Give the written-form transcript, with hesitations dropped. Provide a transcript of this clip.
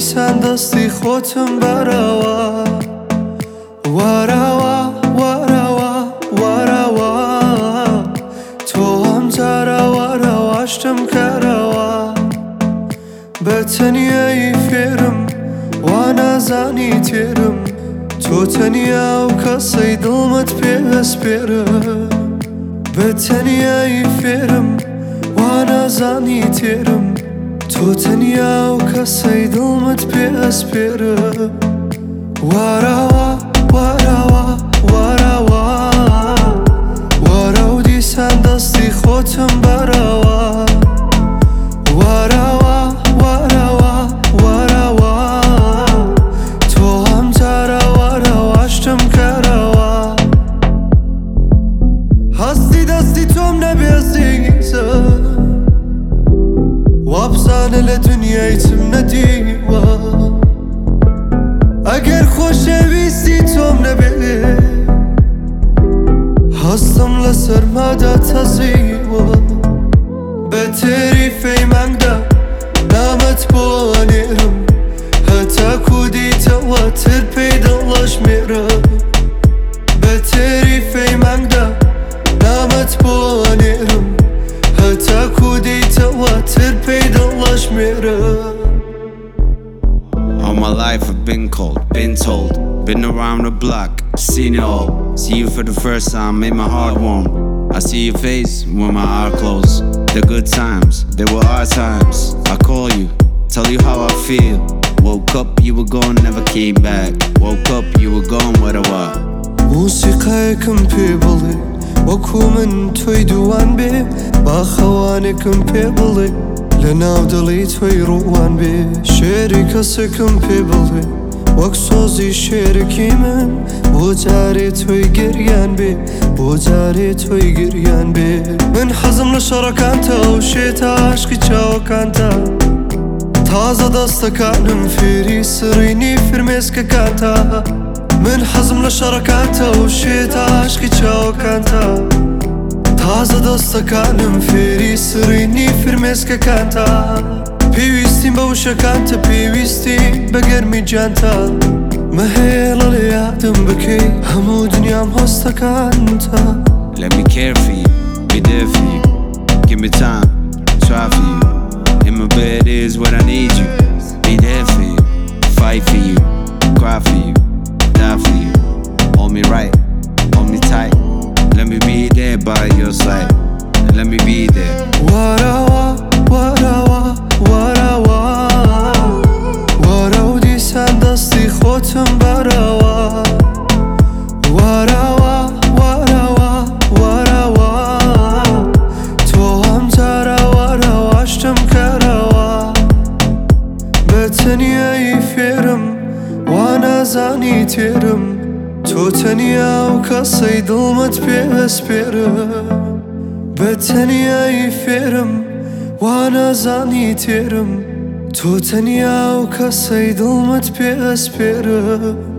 دیسان دەستی خۆتم بەرەوە وەرەوە وەرەوە وەرەوە تۆ ئەم جارە وەرەوەشتم کەرەوە بە تەنیایی فێرم وا نازانی تێرم تۆ تەنیا و کەسەی دڵمت پێوەسپێرە بە تەنیایی فێرم وا نازانی تێرم تۆ تەنیا و کەسەی دڵمت پێوەسپێرە وەرەوە وەرەوە وەرەوە وەرە و دیسان دەستی خۆتم بەرەوە وەرەوە وەرەوە وەرەوە تۆ ئەم جارە وەرەوەشتم کەرەوە هەستی دەستی تۆم نەبێزیزە وابزانە لە دنیای چم نەدیوە ئەگەر خۆشەویستی تۆم نەبێ هەستم لە سەرمادا تەزیوە بە تێری فەیمانگدا نامەت بۆ نێرم هەتاکو دیتەوە تر پێی دڵەژمێرە بە تێری فەیمانگدا نامەت بۆ نێرم هەتاکو دیتەوە تر پێی دڵەژمێرە All my life I've been cold, been told, been around the block, seen it all. See you for the first time, made my heart warm. I see your face when my heart closed. The good times, they were our times. I call you, tell you how I feel. Woke up, you were gone, never came back. Woke up, you were gone, what a what. موسیقایەکم پێ بڵێ وەکو من تۆی دووان بێ با خەوانێکم پێ بڵێ لە ناو دڵی تۆی ڕووان بێ شێری کەسێکم پێ بڵێ وەک سۆزی شێرەکی من بۆ جارێ تۆی گریان بێ بۆ جارێ تۆی گریان بێ من حەزم لە شەڕەکانتە و شێتە عاشقی چاوەکانتە تازە دەستەکانم فێری سڕینی فرمێسکەکانتە من حەزم لە شەڕەکانتە و شێتە عاشقی چاوەکانتە تازە دەستەکانم فێری سڕینی فرمێسکەکانتە پێویستیم بە وشەکانتە پێویستیم بە گەرمی جانتە مەهێڵە لە یادم بکەی هەموو دنیام هۆستەکانتە Let me care for you, be there for you. Give me time, try for you. In my bed is what I need you. Be there for you, fight for you, cry for you, die for you. Hold me right, hold me tight. Let me be there by your side. Let me be there. وەرەوە وەرەوە وەرەوە وەرە و دیسان دەستی خۆتم بەرەوە وەرەوە وەرەوە وەرەوە تۆ ئەم جارە وەرەوەشتم کەرەوە بە تەنیایی فێرم وا نازانی تێرم تۆ تەنیا و کەسەی دڵمت پێوەسپێرە بە تەنیایی فێرم وا نازانی تێرم تۆ تەنیا و کەسەی دڵمت پێوەسپێرە